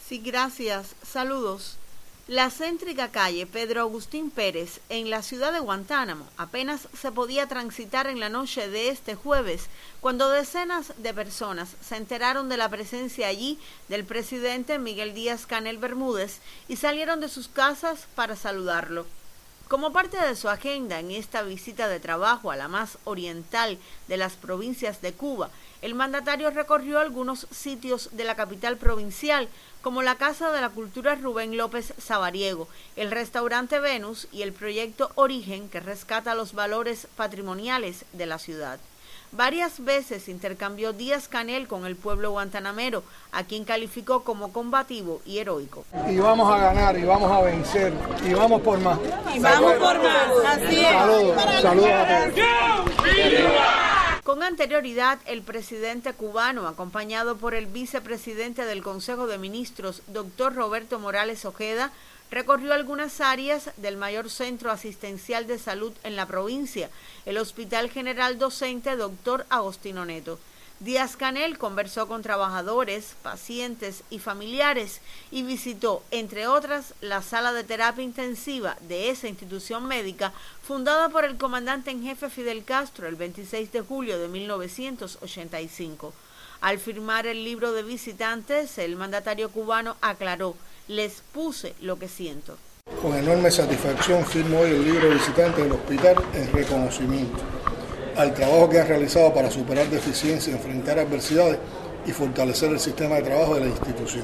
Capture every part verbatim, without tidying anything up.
Sí, gracias. Saludos. La céntrica calle Pedro Agustín Pérez, en la ciudad de Guantánamo, apenas se podía transitar en la noche de este jueves, cuando decenas de personas se enteraron de la presencia allí del presidente Miguel Díaz-Canel Bermúdez y salieron de sus casas para saludarlo. Como parte de su agenda en esta visita de trabajo a la más oriental de las provincias de Cuba, el mandatario recorrió algunos sitios de la capital provincial, como la Casa de la Cultura Rubén López Sabariego, el restaurante Venus y el proyecto Origen, que rescata los valores patrimoniales de la ciudad. Varias veces intercambió Díaz-Canel con el pueblo guantanamero, a quien calificó como combativo y heroico. Y vamos a ganar, y vamos a vencer, y vamos por más. Y vamos por más, así es. Saludos, saludos a todos. Con anterioridad, el presidente cubano, acompañado por el vicepresidente del Consejo de Ministros, doctor Roberto Morales Ojeda, recorrió algunas áreas del mayor centro asistencial de salud en la provincia, el Hospital General Docente doctor Agostino Neto. Díaz-Canel conversó con trabajadores, pacientes y familiares y visitó, entre otras, la sala de terapia intensiva de esa institución médica fundada por el comandante en jefe Fidel Castro el veintiséis de julio de mil novecientos ochenta y cinco. Al firmar el libro de visitantes, el mandatario cubano aclaró: les puse lo que siento. Con enorme satisfacción firmo hoy el libro de visitantes del hospital en reconocimiento al trabajo que han realizado para superar deficiencias, enfrentar adversidades y fortalecer el sistema de trabajo de la institución.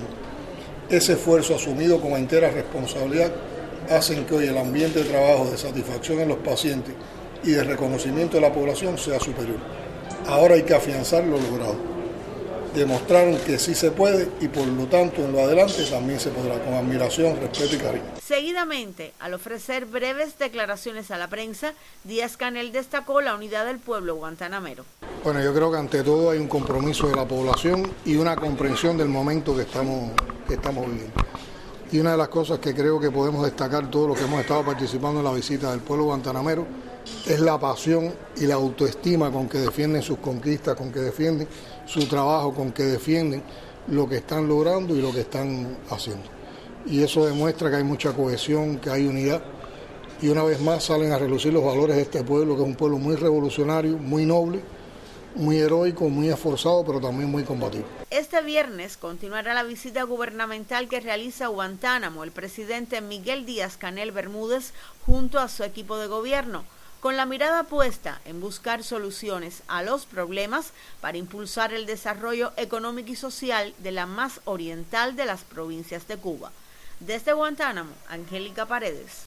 Ese esfuerzo asumido con entera responsabilidad hacen que hoy el ambiente de trabajo, de satisfacción en los pacientes y de reconocimiento de la población sea superior. Ahora hay que afianzar lo logrado. Demostraron que sí se puede y por lo tanto en lo adelante también se podrá, con admiración, respeto y cariño. Seguidamente, al ofrecer breves declaraciones a la prensa, Díaz-Canel destacó la unidad del pueblo guantanamero. Bueno, yo creo que ante todo hay un compromiso de la población y una comprensión del momento que estamos, que estamos viviendo. Y una de las cosas que creo que podemos destacar todos los que hemos estado participando en la visita del pueblo guantanamero es la pasión y la autoestima con que defienden sus conquistas, con que defienden su trabajo, con que defienden lo que están logrando y lo que están haciendo. Y eso demuestra que hay mucha cohesión, que hay unidad, y una vez más salen a relucir los valores de este pueblo, que es un pueblo muy revolucionario, muy noble, muy heroico, muy esforzado, pero también muy combativo. Este viernes continuará la visita gubernamental que realiza a Guantánamo el presidente Miguel Díaz-Canel Bermúdez junto a su equipo de gobierno, con la mirada puesta en buscar soluciones a los problemas para impulsar el desarrollo económico y social de la más oriental de las provincias de Cuba. Desde Guantánamo, Angélica Paredes.